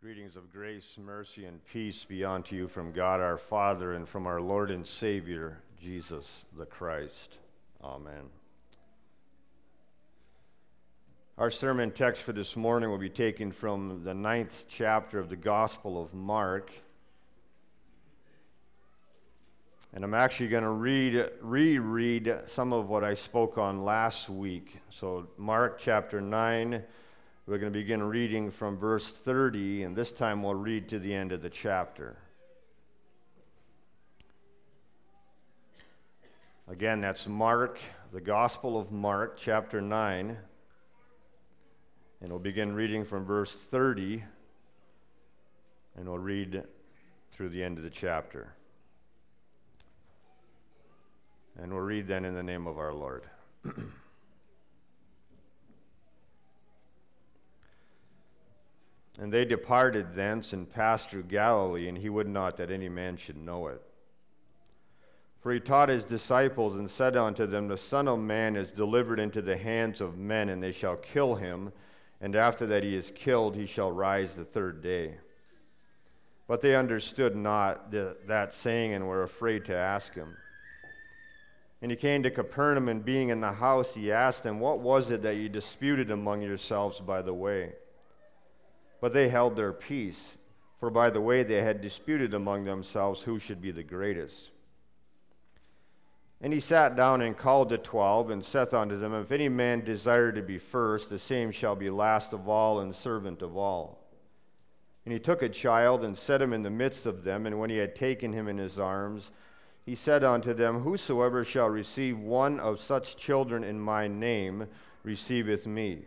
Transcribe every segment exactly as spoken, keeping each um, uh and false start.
Greetings of grace, mercy, and peace be unto you from God our Father and from our Lord and Savior, Jesus the Christ. Amen. Our sermon text for this morning will be taken from the ninth chapter of the Gospel of Mark. And I'm actually going to read, reread some of what I spoke on last week. So Mark chapter nine, we're going to begin reading from verse thirty, and this time we'll read to the end of the chapter. Again, that's Mark, the Gospel of Mark, chapter nine, and we'll begin reading from verse thirty, and we'll read through the end of the chapter. And we'll read then in the name of our Lord. And they departed thence and passed through Galilee, and he would not that any man should know it. For he taught his disciples and said unto them, The Son of Man is delivered into the hands of men, and they shall kill him, and after that he is killed, he shall rise the third day. But they understood not the, that saying, and were afraid to ask him. And he came to Capernaum, and being in the house, he asked them, What was it that ye disputed among yourselves by the way? But they held their peace, for by the way they had disputed among themselves who should be the greatest. And he sat down and called the twelve, and saith unto them, If any man desire to be first, the same shall be last of all, and servant of all. And he took a child, and set him in the midst of them, and when he had taken him in his arms, he said unto them, Whosoever shall receive one of such children in my name receiveth me.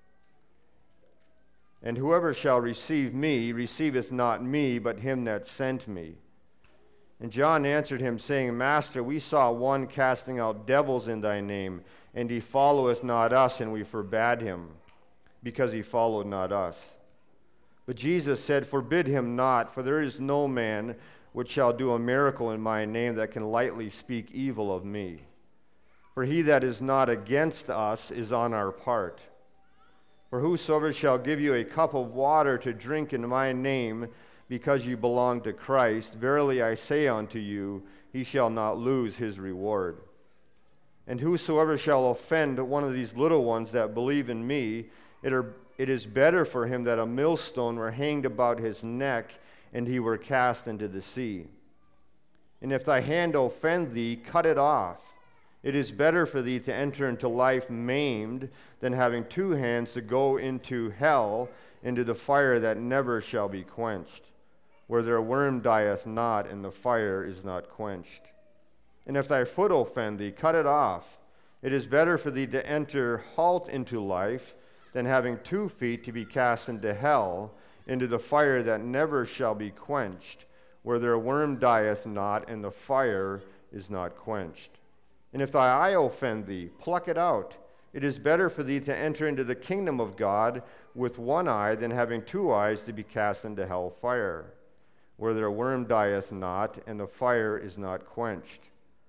And whoever shall receive me receiveth not me, but him that sent me. And John answered him, saying, Master, we saw one casting out devils in thy name, and he followeth not us, and we forbade him, because he followed not us. But Jesus said, Forbid him not, for there is no man which shall do a miracle in my name that can lightly speak evil of me. For he that is not against us is on our part. For whosoever shall give you a cup of water to drink in my name, because you belong to Christ, verily I say unto you, he shall not lose his reward. And whosoever shall offend one of these little ones that believe in me, it, are, it is better for him that a millstone were hanged about his neck, and he were cast into the sea. And if thy hand offend thee, cut it off. It is better for thee to enter into life maimed than having two hands to go into hell, into the fire that never shall be quenched, where their worm dieth not, and the fire is not quenched. And if thy foot offend thee, cut it off. It is better for thee to enter halt into life than having two feet to be cast into hell, into the fire that never shall be quenched, where their worm dieth not, and the fire is not quenched. And if thy eye offend thee, pluck it out. It is better for thee to enter into the kingdom of God with one eye than having two eyes to be cast into hell fire, where their worm dieth not, and the fire is not quenched.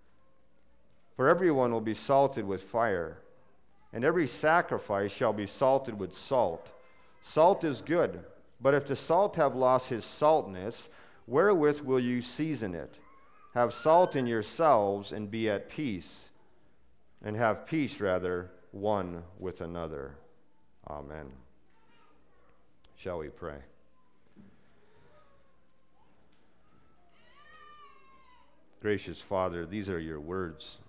For everyone will be salted with fire, and every sacrifice shall be salted with salt. Salt is good, but if the salt have lost his saltness, wherewith will you season it? Have salt in yourselves, and be at peace, and have peace, rather, one with another. Amen. Shall we pray? Gracious Father, these are your words.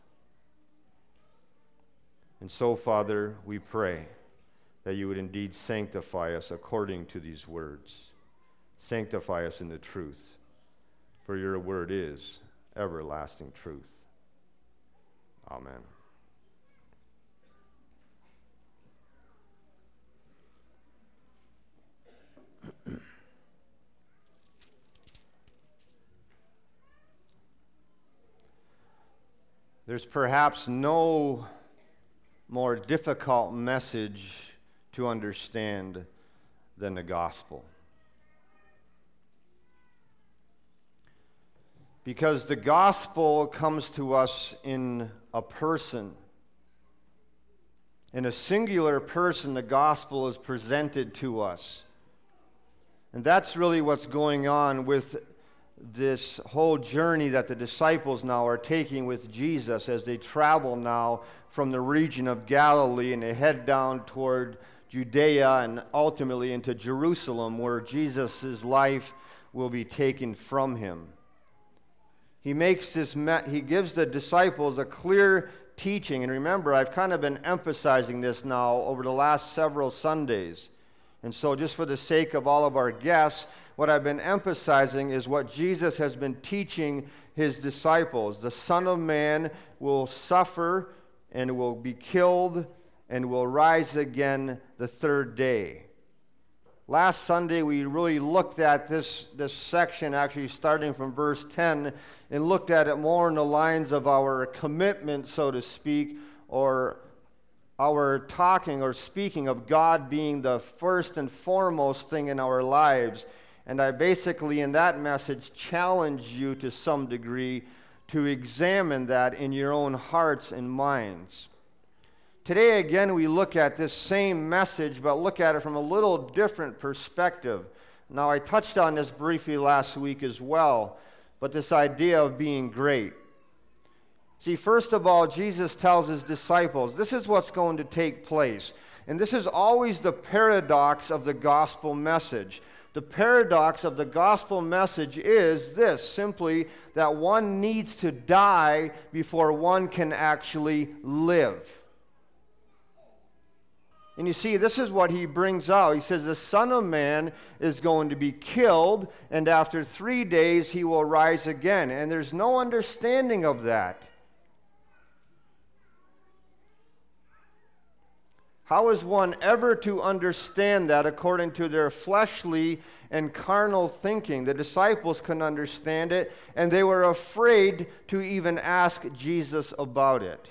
And so, Father, we pray that you would indeed sanctify us according to these words. Sanctify us in the truth, for your word is everlasting truth. Amen. There's perhaps no more difficult message to understand than the gospel. Because the gospel comes to us in a person. In a singular person, the gospel is presented to us. And that's really what's going on with this whole journey that the disciples now are taking with Jesus as they travel now from the region of Galilee and they head down toward Judea and ultimately into Jerusalem, where Jesus' life will be taken from him. He makes this me- he gives the disciples a clear teaching, and remember, I've kind of been emphasizing this now over the last several Sundays. And so just for the sake of all of our guests, what I've been emphasizing is what Jesus has been teaching his disciples. The Son of Man will suffer and will be killed and will rise again the third day. Last Sunday, we really looked at this, this section, actually starting from verse ten, and looked at it more in the lines of our commitment, so to speak, or our talking or speaking of God being the first and foremost thing in our lives. And I basically, in that message, challenged you to some degree to examine that in your own hearts and minds. Today, again, we look at this same message, but look at it from a little different perspective. Now, I touched on this briefly last week as well, but this idea of being great. See, first of all, Jesus tells his disciples, this is what's going to take place. And this is always the paradox of the gospel message. The paradox of the gospel message is this, simply that one needs to die before one can actually live. And you see, this is what he brings out. He says, the Son of Man is going to be killed, and after three days he will rise again. And there's no understanding of that. How is one ever to understand that according to their fleshly and carnal thinking? The disciples couldn't understand it, and they were afraid to even ask Jesus about it.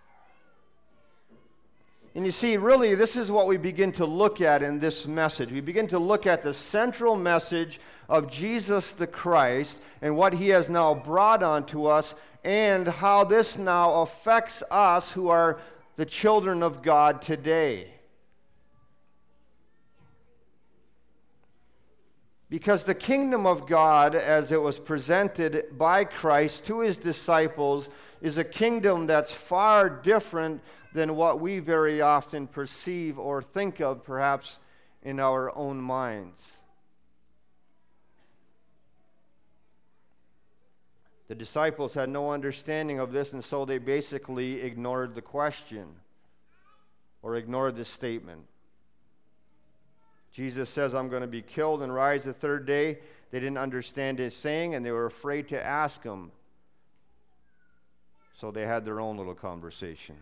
And you see, really, this is what we begin to look at in this message. We begin to look at the central message of Jesus the Christ and what he has now brought onto us, and how this now affects us who are the children of God today. Because the kingdom of God, as it was presented by Christ to his disciples, is a kingdom that's far different than what we very often perceive or think of, perhaps, in our own minds. The disciples had no understanding of this, and so they basically ignored the question or ignored the statement. Jesus says, I'm going to be killed and rise the third day. They didn't understand his saying, and they were afraid to ask him. So they had their own little conversation.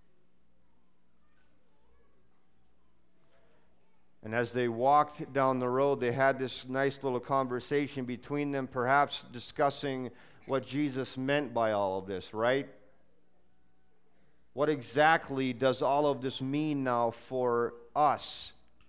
And as they walked down the road, they had this nice little conversation between them, perhaps discussing what Jesus meant by all of this, right? What exactly does all of this mean now for us?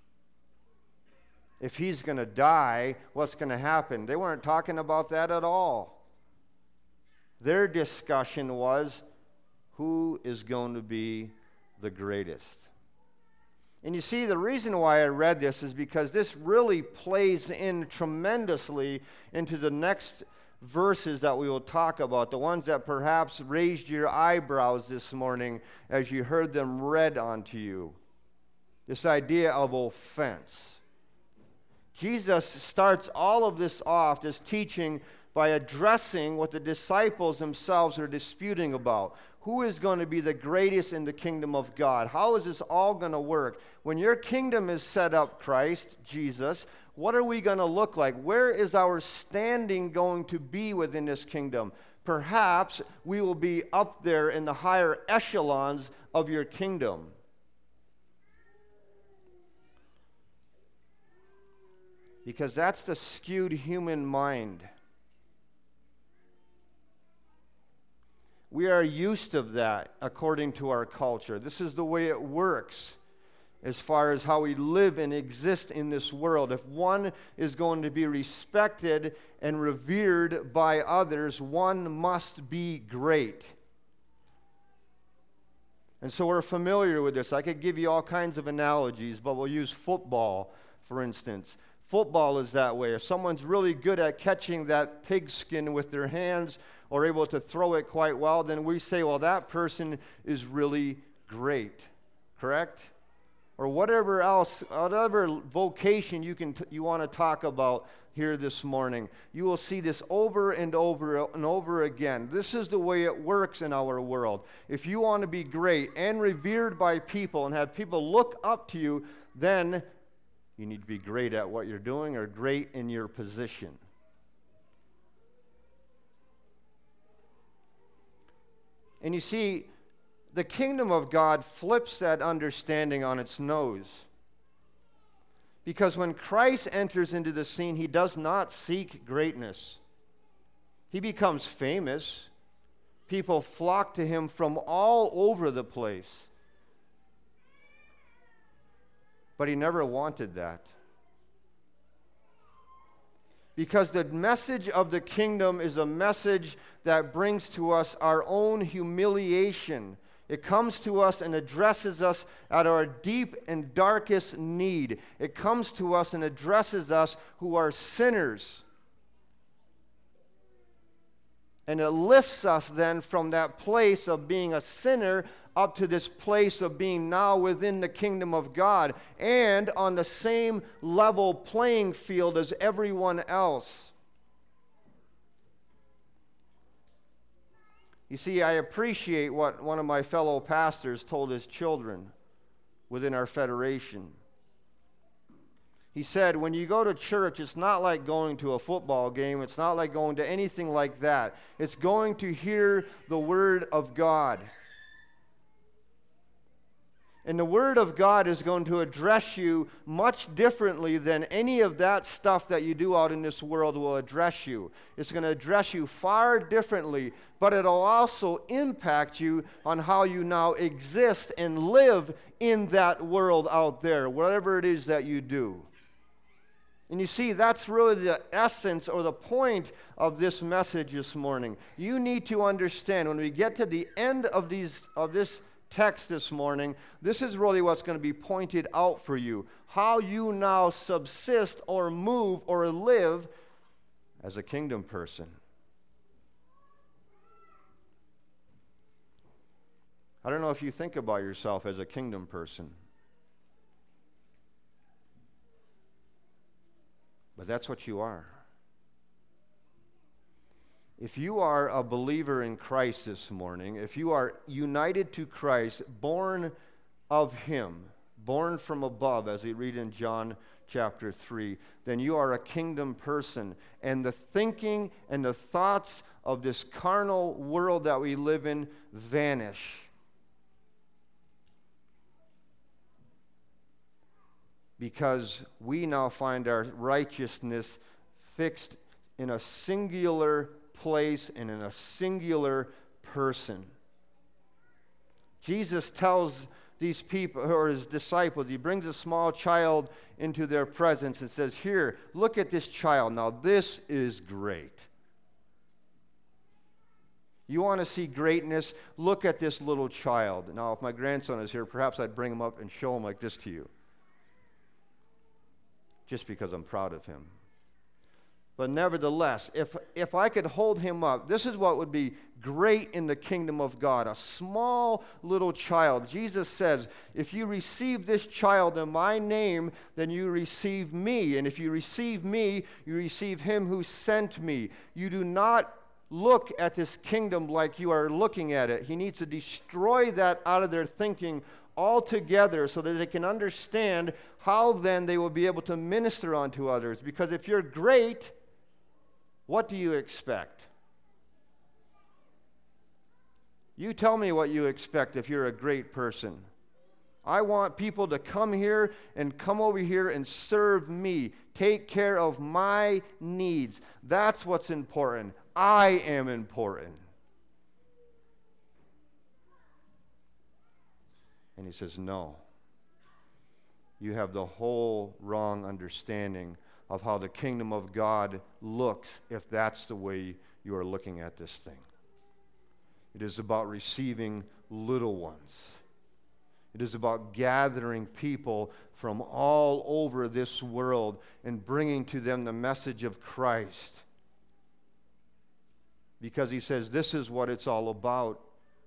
If he's going to die, what's going to happen? They weren't talking about that at all. Their discussion was, who is going to be the greatest? And you see, the reason why I read this is because this really plays in tremendously into the next verses that we will talk about, the ones that perhaps raised your eyebrows this morning as you heard them read unto you. This idea of offense. Jesus starts all of this off, this teaching, by addressing what the disciples themselves are disputing about. Who is going to be the greatest in the kingdom of God? How is this all going to work? When your kingdom is set up, Christ, Jesus, what are we going to look like? Where is our standing going to be within this kingdom? Perhaps we will be up there in the higher echelons of your kingdom. Because that's the skewed human mind. We are used to that according to our culture. This is the way it works as far as how we live and exist in this world. If one is going to be respected and revered by others, one must be great. And so we're familiar with this. I could give you all kinds of analogies, but we'll use football, for instance. Football is that way. If someone's really good at catching that pigskin with their hands or able to throw it quite well, then we say, well, that person is really great. Correct? Or whatever else, whatever vocation you can t- you want to talk about here this morning. You will see this over and over and over again. This is the way it works in our world. If you want to be great and revered by people and have people look up to you, then you need to be great at what you're doing or great in your position. And you see, the kingdom of God flips that understanding on its nose. Because when Christ enters into the scene, he does not seek greatness. He becomes famous. People flock to him from all over the place. But he never wanted that. Because the message of the kingdom is a message that brings to us our own humiliation. It comes to us and addresses us at our deep and darkest need. It comes to us and addresses us who are sinners. And it lifts us then from that place of being a sinner up to this place of being now within the kingdom of God and on the same level playing field as everyone else. You see, I appreciate what one of my fellow pastors told his children within our federation. He said, when you go to church, it's not like going to a football game. It's not like going to anything like that. It's going to hear the Word of God. And the Word of God is going to address you much differently than any of that stuff that you do out in this world will address you. It's going to address you far differently, but it'll also impact you on how you now exist and live in that world out there, whatever it is that you do. And you see, that's really the essence or the point of this message this morning. You need to understand when we get to the end of these of this text this morning, this is really what's going to be pointed out for you. How you now subsist or move or live as a kingdom person. I don't know if you think about yourself as a kingdom person. But that's what you are. If you are a believer in Christ this morning, if you are united to Christ, born of Him, born from above, as we read in John chapter three, then you are a kingdom person. And the thinking and the thoughts of this carnal world that we live in vanish. Because we now find our righteousness fixed in a singular place and in a singular person. Jesus tells these people, or his disciples, he brings a small child into their presence and says, here, look at this child. Now this is great. You want to see greatness? Look at this little child. Now if my grandson is here, perhaps I'd bring him up and show him like this to you. Just because I'm proud of him. But nevertheless, if, if I could hold him up, this is what would be great in the kingdom of God. A small little child. Jesus says, if you receive this child in my name, then you receive me. And if you receive me, you receive him who sent me. You do not look at this kingdom like you are looking at it. He needs to destroy that out of their thinking altogether so that they can understand how then they will be able to minister unto others. Because if you're great, what do you expect? You tell me what you expect if you're a great person. I want people to come here and come over here and serve me. Take care of my needs. That's what's important. I am important. And he says, no. You have the whole wrong understanding of how the kingdom of God looks if that's the way you are looking at this thing. It is about receiving little ones. It is about gathering people from all over this world and bringing to them the message of Christ. Because he says this is what it's all about.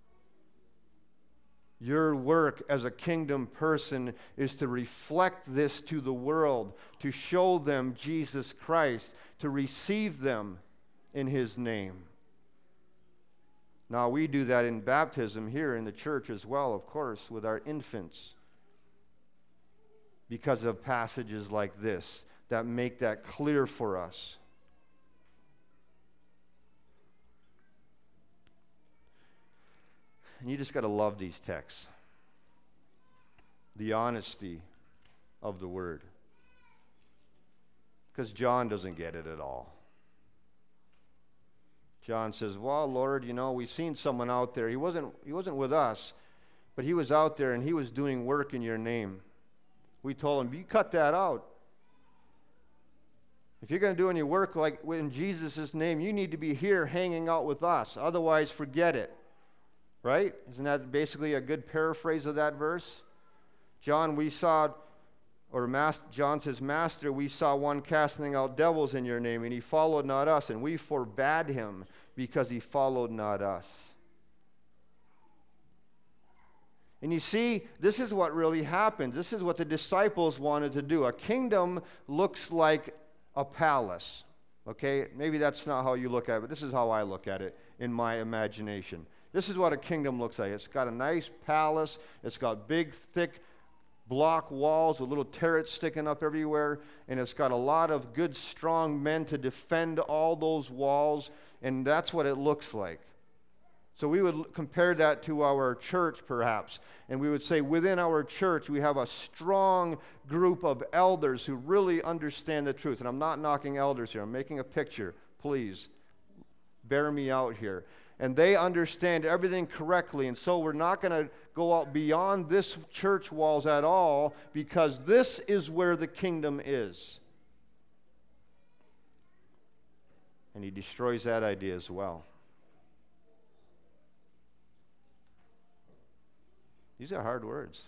Your work as a kingdom person is to reflect this to the world, to show them Jesus Christ, to receive them in his name. Now, we do that in baptism here in the church as well, of course, with our infants, because of passages like this that make that clear for us. And you just got to love these texts. The honesty of the word. Because John doesn't get it at all. John says, well, Lord, you know, we've seen someone out there. He wasn't, he wasn't with us, but he was out there and he was doing work in your name. We told him, you cut that out. If you're going to do any work like in Jesus' name, you need to be here hanging out with us. Otherwise, forget it. Right? Isn't that basically a good paraphrase of that verse? John, we saw, or Master, John says, Master, we saw one casting out devils in your name, and he followed not us, and we forbade him because he followed not us. And you see, this is what really happens. This is what the disciples wanted to do. A kingdom looks like a palace. Okay? Maybe that's not how you look at it, but this is how I look at it in my imagination. This is what a kingdom looks like. It's got a nice palace. It's got big, thick block walls with little turrets sticking up everywhere. And it's got a lot of good, strong men to defend all those walls. And that's what it looks like. So we would compare that to our church, perhaps. And we would say within our church, we have a strong group of elders who really understand the truth. And I'm not knocking elders here. I'm making a picture. Please, bear me out here. And they understand everything correctly. And so we're not going to go out beyond this church walls at all, because this is where the kingdom is. And he destroys that idea as well. These are hard words.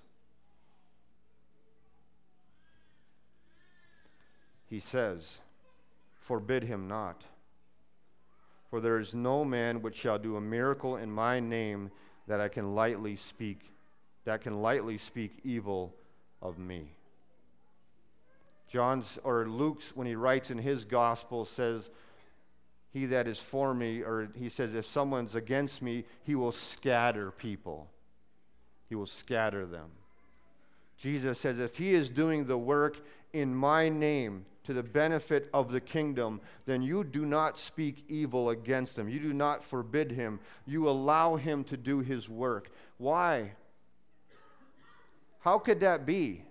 He says, forbid him not. For there is no man which shall do a miracle in my name that I can lightly speak, that can lightly speak evil of me. John's or Luke's, when he writes in his gospel, says, he that is for me, or he says, if someone's against me, he will scatter people. He will scatter them. Jesus says, if he is doing the work in my name, to the benefit of the kingdom, then you do not speak evil against him. You do not forbid him. You allow him to do his work. Why? How could that be?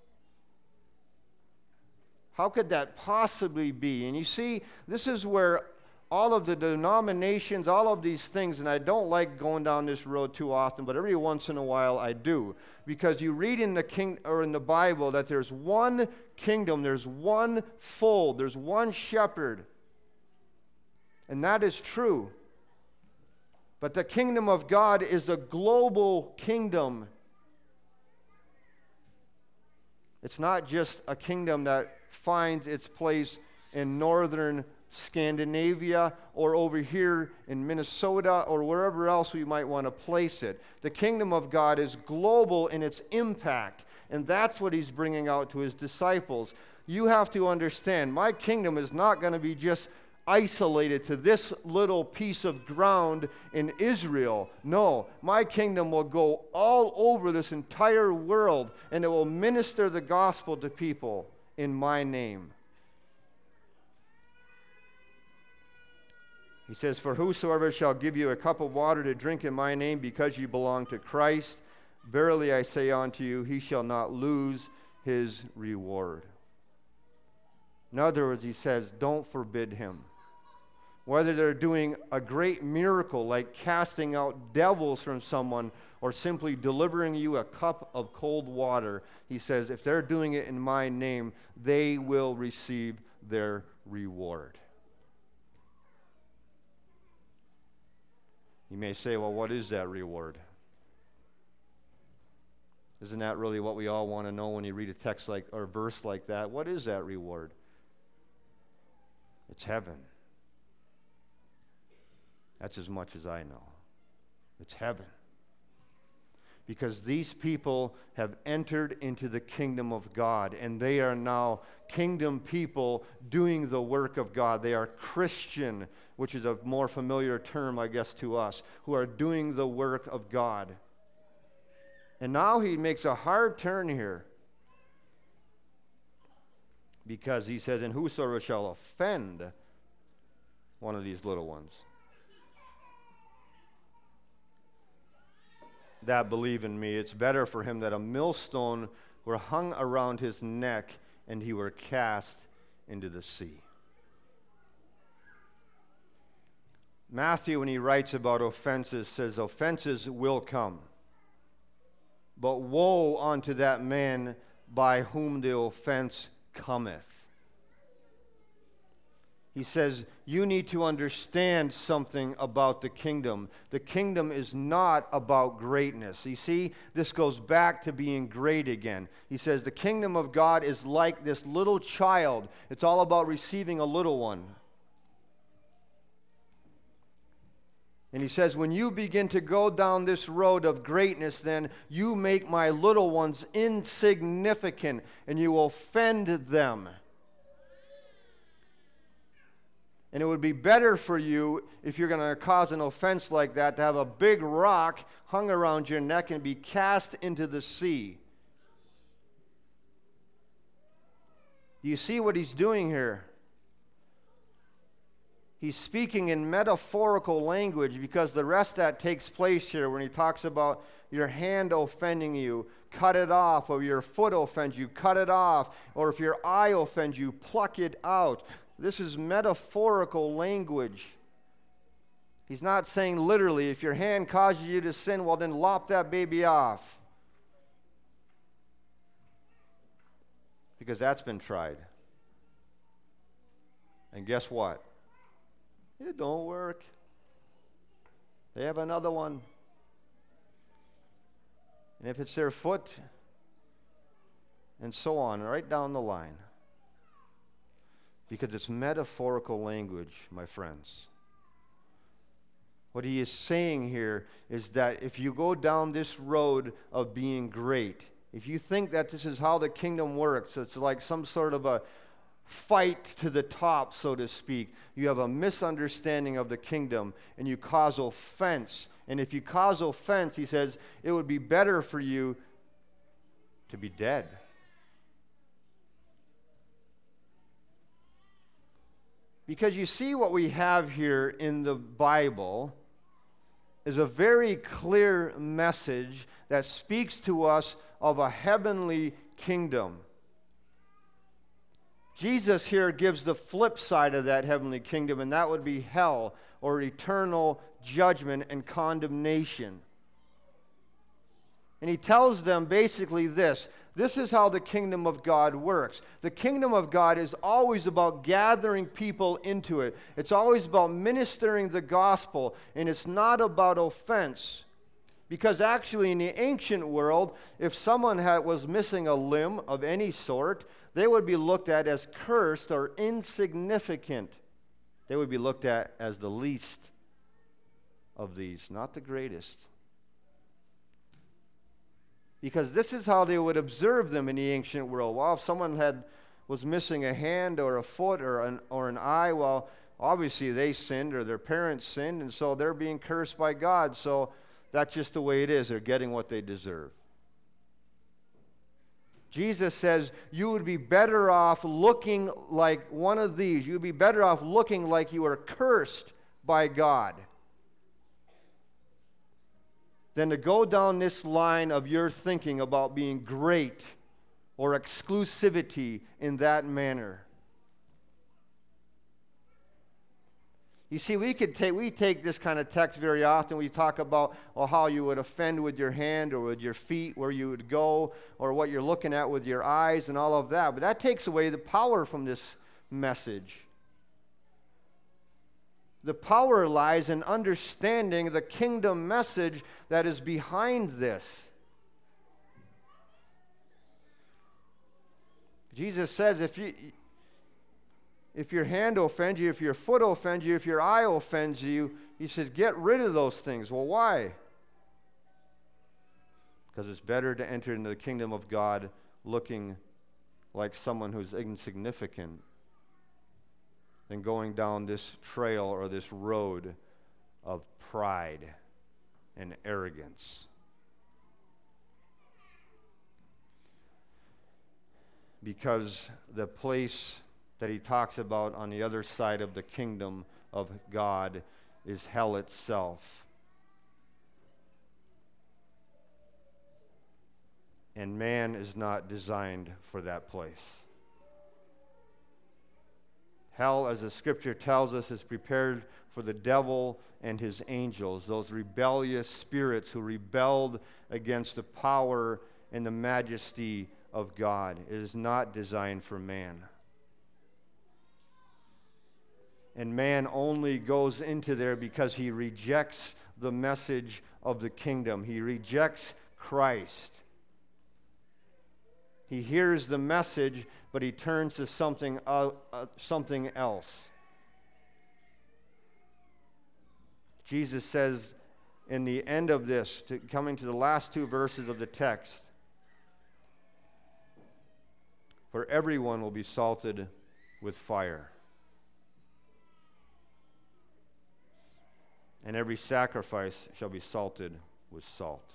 How could that possibly be? And you see, this is where all of the denominations, all of these things, and I don't like going down this road too often, but every once in a while I do, because you read in the king or in the Bible that there's one kingdom, there's one fold, there's one shepherd, and that is true. But the kingdom of God is a global kingdom. It's not just a kingdom that finds its place in northern Scandinavia or over here in Minnesota or wherever else we might want to place it. The kingdom of God is global in its impact, and that's what he's bringing out to his disciples. You have to understand, my kingdom is not going to be just isolated to this little piece of ground in Israel. No, my kingdom will go all over this entire world, and it will minister the gospel to people in my name. He says, for whosoever shall give you a cup of water to drink in my name because you belong to Christ, verily I say unto you, he shall not lose his reward. In other words, he says, don't forbid him. Whether they're doing a great miracle like casting out devils from someone or simply delivering you a cup of cold water, he says, if they're doing it in my name, they will receive their reward. You may say, well, what is that reward? Isn't that really what we all want to know when you read a text like or a verse like that? What is that reward? It's heaven. That's as much as I know. It's heaven. Because these people have entered into the kingdom of God, and they are now kingdom people doing the work of God. They are Christian, which is a more familiar term, I guess, to us, who are doing the work of God. And now he makes a hard turn here, because he says, and whosoever shall offend one of these little ones that believe in me, it's better for him that a millstone were hung around his neck and he were cast into the sea. Matthew, when he writes about offenses, says offenses will come. But woe unto that man by whom the offense cometh. He says, you need to understand something about the kingdom. The kingdom is not about greatness. You see, this goes back to being great again. He says, the kingdom of God is like this little child. It's all about receiving a little one. And he says, when you begin to go down this road of greatness, then you make my little ones insignificant, and you offend them. And it would be better for you, if you're going to cause an offense like that, to have a big rock hung around your neck and be cast into the sea. Do you see what he's doing here? He's speaking in metaphorical language, because the rest that takes place here when he talks about your hand offending you, cut it off, or your foot offends you, cut it off, or if your eye offends you, pluck it out. This is metaphorical language. He's not saying literally, if your hand causes you to sin, well then lop that baby off. Because that's been tried. And guess what? It don't work. They have another one. And if it's their foot, and so on, right down the line. Because it's metaphorical language, my friends. What he is saying here is that if you go down this road of being great, if you think that this is how the kingdom works, it's like some sort of a fight to the top, so to speak, you have a misunderstanding of the kingdom, and you cause offense. And if you cause offense, he says, it would be better for you to be dead. Because you see, what we have here in the Bible is a very clear message that speaks to us of a heavenly kingdom. Jesus here gives the flip side of that heavenly kingdom, and that would be hell, or eternal judgment and condemnation. And he tells them basically this: this is how the kingdom of God works. The kingdom of God is always about gathering people into it. It's always about ministering the gospel, and it's not about offense. Because actually in the ancient world, if someone had, was missing a limb of any sort, they would be looked at as cursed or insignificant. They would be looked at as the least of these, not the greatest. Because this is how they would observe them in the ancient world. Well, if someone had was missing a hand or a foot or an, or an eye, well, obviously they sinned or their parents sinned, and so they're being cursed by God. So that's just the way it is. They're getting what they deserve. Jesus says you would be better off looking like one of these. You would be better off looking like you are cursed by God than to go down this line of your thinking about being great or exclusivity in that manner. You see, we could take we take this kind of text very often. We talk about well, how you would offend with your hand or with your feet, where you would go, or what you're looking at with your eyes and all of that. But that takes away the power from this message. The power lies in understanding the kingdom message that is behind this. Jesus says if you if your hand offends you, if your foot offends you, if your eye offends you, he says get rid of those things. Well, why? Because it's better to enter into the kingdom of God looking like someone who's insignificant than going down this trail or this road of pride and arrogance. Because the place that he talks about on the other side of the kingdom of God is hell itself. And man is not designed for that place. Hell, as the scripture tells us, is prepared for the devil and his angels, those rebellious spirits who rebelled against the power and the majesty of God. It is not designed for man. And man only goes into there because he rejects the message of the kingdom. He rejects Christ. He hears the message, but he turns to something, uh, uh, something else. Jesus says in the end of this, to, coming to the last two verses of the text, for everyone will be salted with fire, and every sacrifice shall be salted with salt.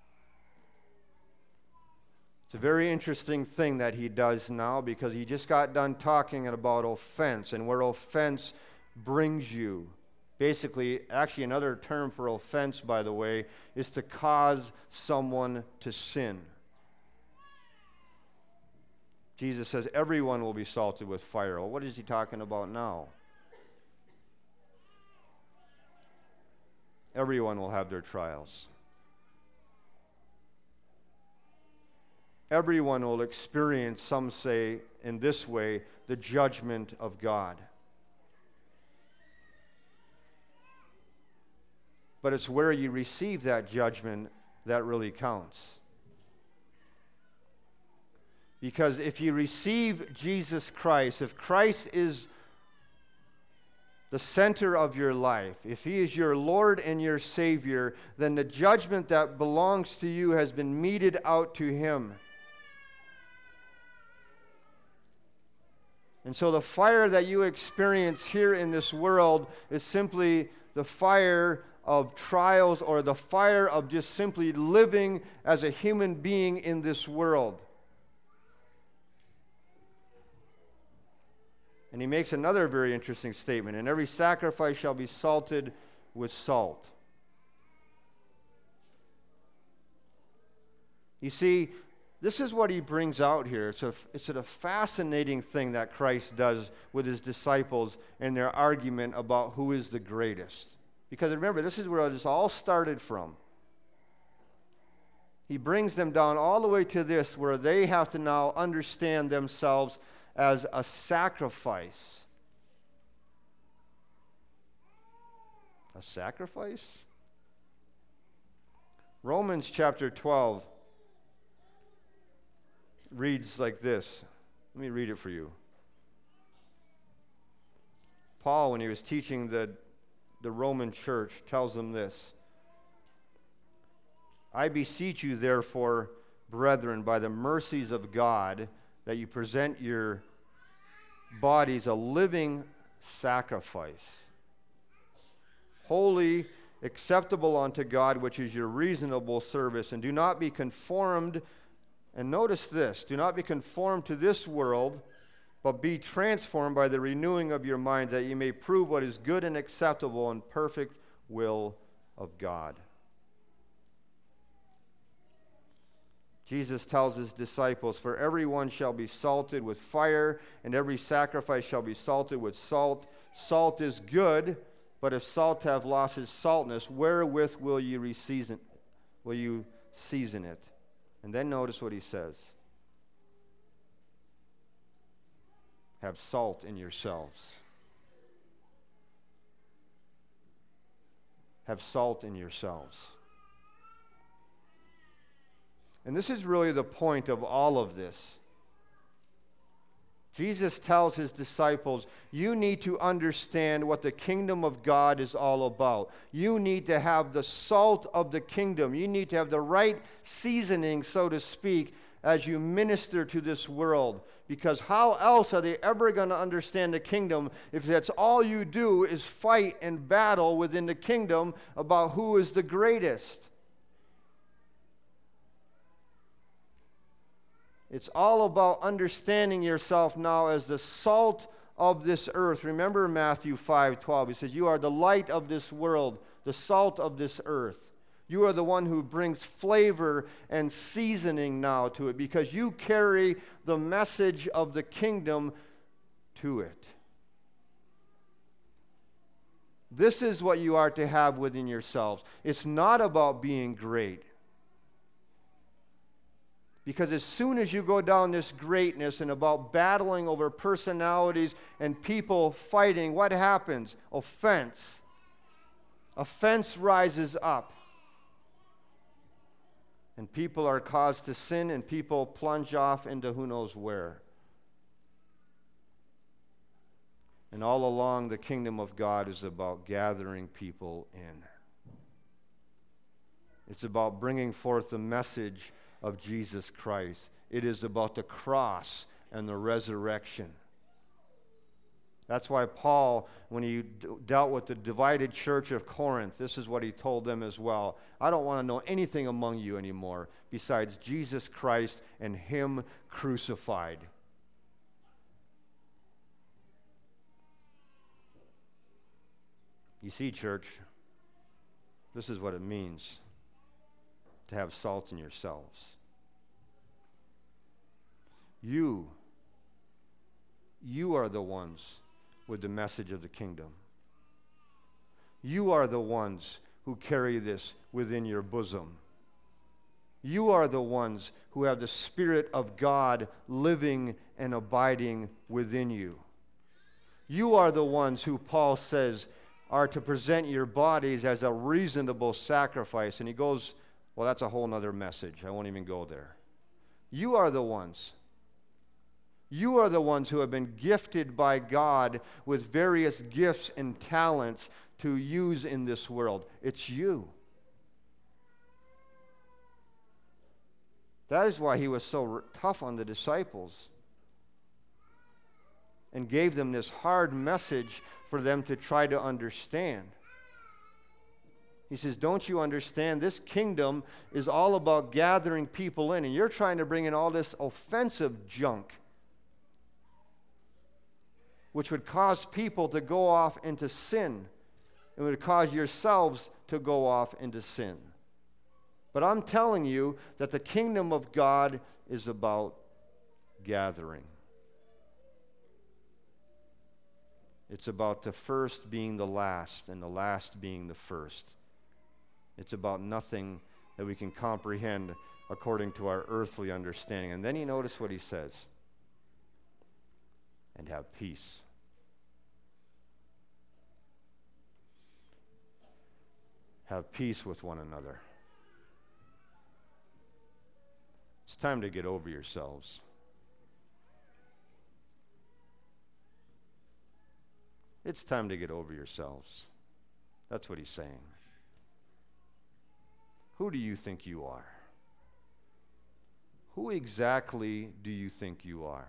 It's a very interesting thing that he does now, because he just got done talking about offense and where offense brings you. Basically, actually another term for offense, by the way, is to cause someone to sin. Jesus says everyone will be salted with fire. Well, what is he talking about now? Everyone will have their trials. Everyone will experience, some say in this way, the judgment of God. But it's where you receive that judgment that really counts. Because if you receive Jesus Christ, if Christ is the center of your life, if he is your Lord and your Savior, then the judgment that belongs to you has been meted out to him. And so the fire that you experience here in this world is simply the fire of trials, or the fire of just simply living as a human being in this world. And he makes another very interesting statement. And every sacrifice shall be salted with salt. You see, this is what he brings out here. It's a, it's a fascinating thing that Christ does with his disciples and their argument about who is the greatest. Because remember, this is where this all started from. He brings them down all the way to this, where they have to now understand themselves as a sacrifice. A sacrifice? Romans chapter twelve reads like this. Let me read it for you. Paul, when he was teaching the, the Roman church, tells them this. I beseech you, therefore, brethren, by the mercies of God, that you present your bodies a living sacrifice, holy, acceptable unto God, which is your reasonable service. And do not be conformed, and notice this, do not be conformed to this world, but be transformed by the renewing of your minds, that you may prove what is good and acceptable and perfect will of God. Jesus tells his disciples, for everyone shall be salted with fire, and every sacrifice shall be salted with salt. Salt is good, but if salt have lost its saltness, wherewith will you reseason, will you season it? And then notice what he says. Have salt in yourselves. Have salt in yourselves. And this is really the point of all of this. Jesus tells his disciples, you need to understand what the kingdom of God is all about. You need to have the salt of the kingdom. You need to have the right seasoning, so to speak, as you minister to this world. Because how else are they ever going to understand the kingdom if that's all you do is fight and battle within the kingdom about who is the greatest? It's all about understanding yourself now as the salt of this earth. Remember Matthew five twelve. He says, you are the light of this world, the salt of this earth. You are the one who brings flavor and seasoning now to it because you carry the message of the kingdom to it. This is what you are to have within yourselves. It's not about being great. Because as soon as you go down this greatness and about battling over personalities and people fighting, what happens? Offense. Offense rises up. And people are caused to sin, and people plunge off into who knows where. And all along, the kingdom of God is about gathering people in. It's about bringing forth the message of Jesus Christ. It is about the cross and the resurrection. That's why Paul, when he d- dealt with the divided church of Corinth, this is what he told them as well. I don't want to know anything among you anymore besides Jesus Christ and him crucified. You see, church, this is what it means to have salt in yourselves. You, you are the ones with the message of the kingdom. You are the ones who carry this within your bosom. You are the ones who have the Spirit of God living and abiding within you. You are the ones who Paul says are to present your bodies as a reasonable sacrifice. And he goes, well, that's a whole other message. I won't even go there. You are the ones. You are the ones who have been gifted by God with various gifts and talents to use in this world. It's you. That is why he was so r- tough on the disciples and gave them this hard message for them to try to understand. He says, don't you understand? This kingdom is all about gathering people in, and you're trying to bring in all this offensive junk, which would cause people to go off into sin. It would cause yourselves to go off into sin. But I'm telling you that the kingdom of God is about gathering. It's about the first being the last and the last being the first. It's about nothing that we can comprehend according to our earthly understanding. And then you notice what he says. And have peace. Have peace with one another. It's time to get over yourselves. It's time to get over yourselves. That's what he's saying. Who do you think you are? Who exactly do you think you are?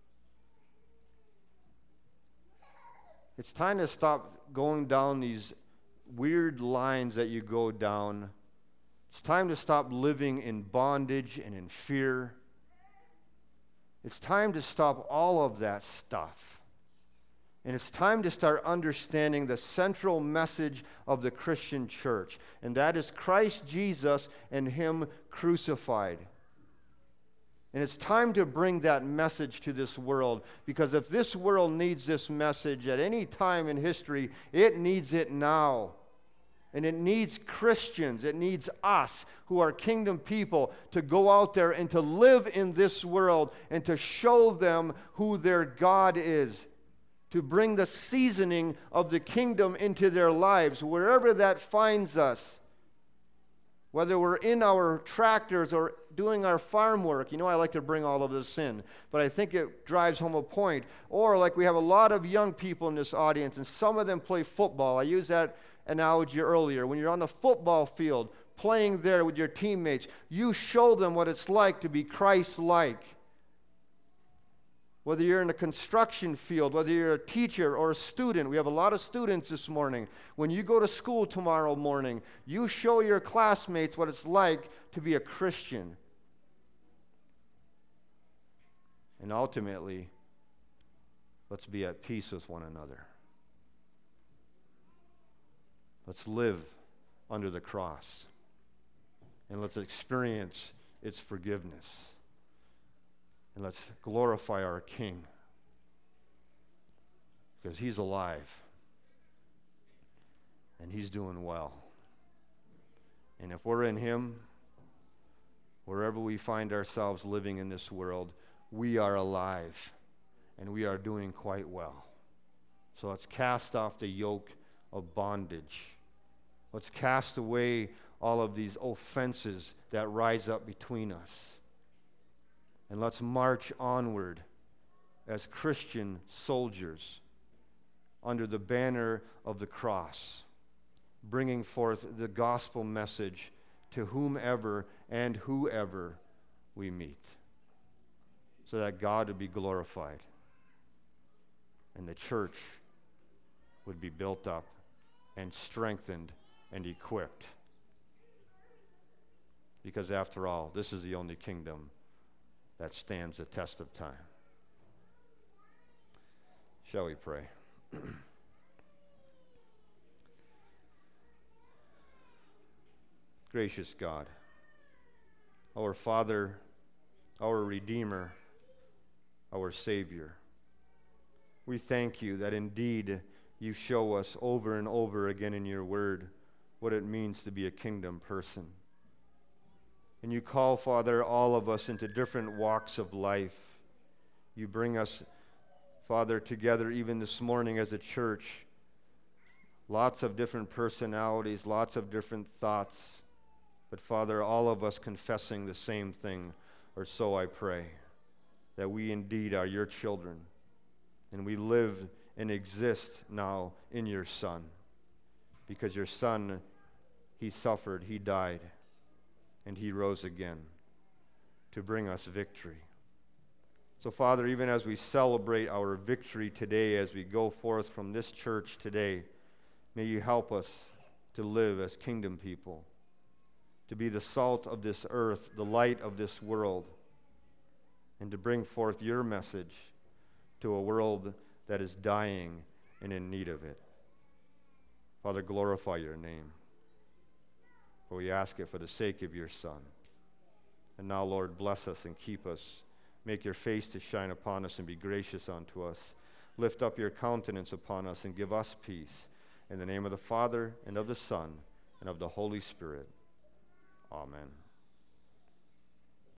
It's time to stop going down these weird lines that you go down. It's time to stop living in bondage and in fear. It's time to stop all of that stuff. And it's time to start understanding the central message of the Christian church, and that is Christ Jesus and him crucified. And it's time to bring that message to this world, because if this world needs this message at any time in history, it needs it now. And it needs Christians, it needs us who are kingdom people to go out there and to live in this world and to show them who their God is, to bring the seasoning of the kingdom into their lives, wherever that finds us. Whether we're in our tractors or doing our farm work. You know, I like to bring all of this in, but I think it drives home a point. Or like we have a lot of young people in this audience, and some of them play football. I used that analogy earlier. When you're on the football field, playing there with your teammates, you show them what it's like to be Christ-like. Whether you're in a construction field, whether you're a teacher or a student, we have a lot of students this morning. When you go to school tomorrow morning, you show your classmates what it's like to be a Christian. And ultimately, let's be at peace with one another. Let's live under the cross. And let's experience its forgiveness. And let's glorify our King, because he's alive and he's doing well. And if we're in him, wherever we find ourselves living in this world, we are alive and we are doing quite well. So let's cast off the yoke of bondage. Let's cast away all of these offenses that rise up between us. And let's march onward as Christian soldiers under the banner of the cross, bringing forth the gospel message to whomever and whoever we meet, so that God would be glorified and the church would be built up and strengthened and equipped. Because after all, this is the only kingdom that stands the test of time. Shall we pray? Gracious God, our Father, our Redeemer, our Savior, we thank you that indeed you show us over and over again in your word what it means to be a kingdom person. And you call, Father, all of us into different walks of life. You bring us, Father, together even this morning as a church. Lots of different personalities, lots of different thoughts. But, Father, all of us confessing the same thing, or so I pray, that we indeed are your children, and we live and exist now in your Son. Because your Son, he suffered, he died, and he rose again to bring us victory. So, Father, even as we celebrate our victory today, as we go forth from this church today, may you help us to live as kingdom people, to be the salt of this earth, the light of this world, and to bring forth your message to a world that is dying and in need of it. Father, glorify your name. For we ask it for the sake of your Son. And now, Lord, bless us and keep us. Make your face to shine upon us and be gracious unto us. Lift up your countenance upon us and give us peace. In the name of the Father, and of the Son, and of the Holy Spirit. Amen.